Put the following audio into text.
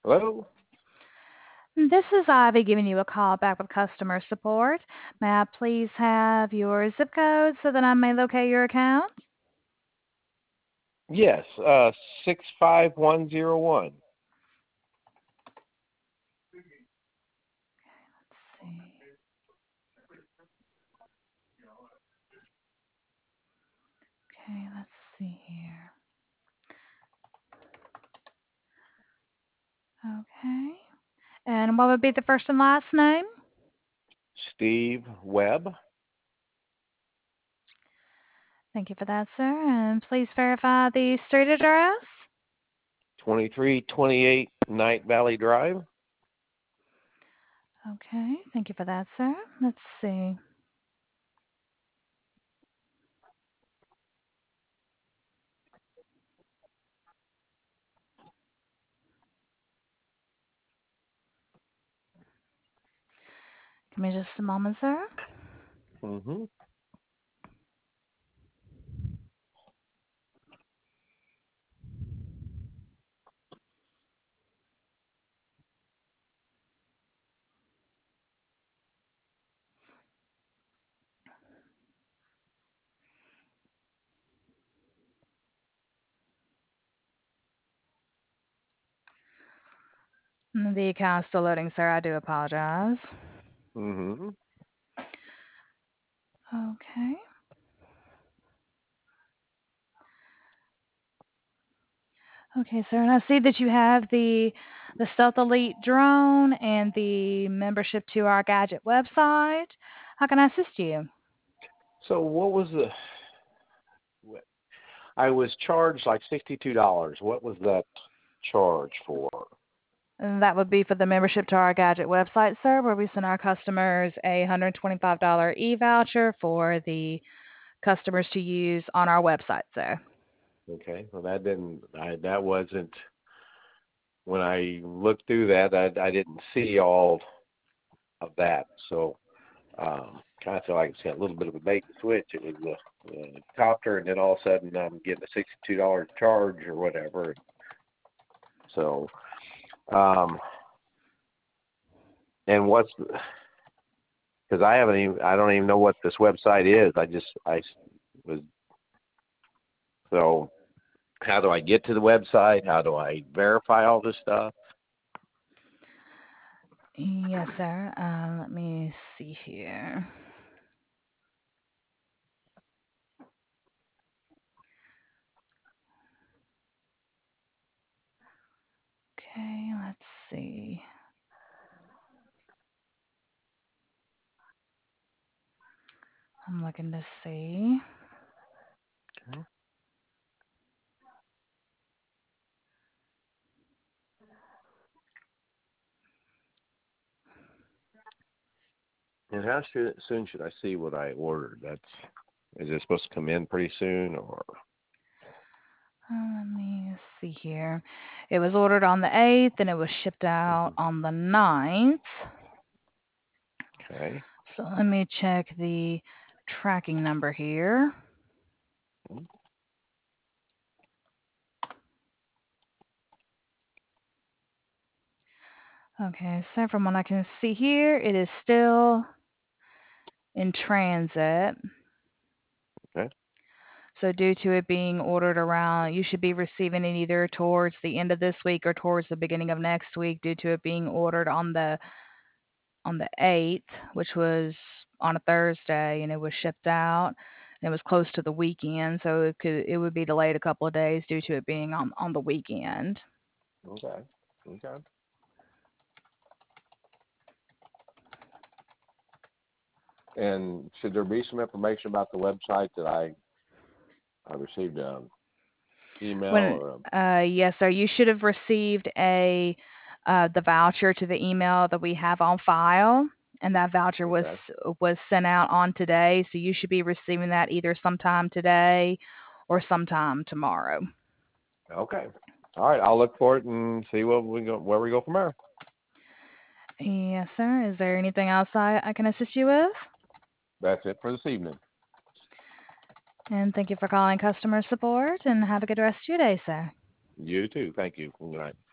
Hello? This is Ivy giving you a call back with customer support. May I please have your zip code so that I may locate your account? Yes, 65101. Let's see. Okay, let's see here. Okay. And what would be the first and last name? Steve Webb, Thank you for that, sir. And please verify the street address. 2328 Night Valley Drive. Okay, thank you for that, sir. Let's see. Give me just a moment, sir. Mm-hmm. The account is still loading, sir. I do apologize. Mm-hmm. Okay. Okay, sir, and I see that you have the Stealth Elite drone and the membership to our gadget website. How can I assist you? So what was the? I was charged like $62. What was that charge for? And that would be for the membership to our gadget website, sir, where we send our customers a $125 e-voucher for the customers to use on our website, sir. Okay, well that didn't. That wasn't when I looked through that. I didn't see all of that. So kind of feel like it's got a little bit of a bait and switch. It was a copter, and then all of a sudden I'm getting a $62 charge or whatever. So, and what's because I don't even know what this website is. I was so. How do I get to the website? How do I verify all this stuff? Yes, sir. Let me see here. Okay, let's see. I'm looking to see. And soon should I see what I ordered? Is it supposed to come in pretty soon or? Let me see here. It was ordered on the 8th and it was shipped out Mhm. on the 9th. Okay. So let me check the tracking number here. Okay, so from what I can see here, it is still in transit. Okay. So due to it being ordered around, you should be receiving it either towards the end of this week or towards the beginning of next week due to it being ordered on the 8th, which was on a Thursday, and it was shipped out. And it was close to the weekend, so it would be delayed a couple of days due to it being on the weekend. Okay. Okay. And should there be some information about the website that I received an email When or yes, sir, you should have received a the voucher to the email that we have on file, and that voucher okay. was sent out on today, so you should be receiving that either sometime today or sometime tomorrow. Okay. All right. I'll look for it and see where we go from there. Yes, sir. Is there anything else I can assist you with? That's it for this evening. And thank you for calling customer support, and have a good rest of your day, sir. You too. Thank you. Good night.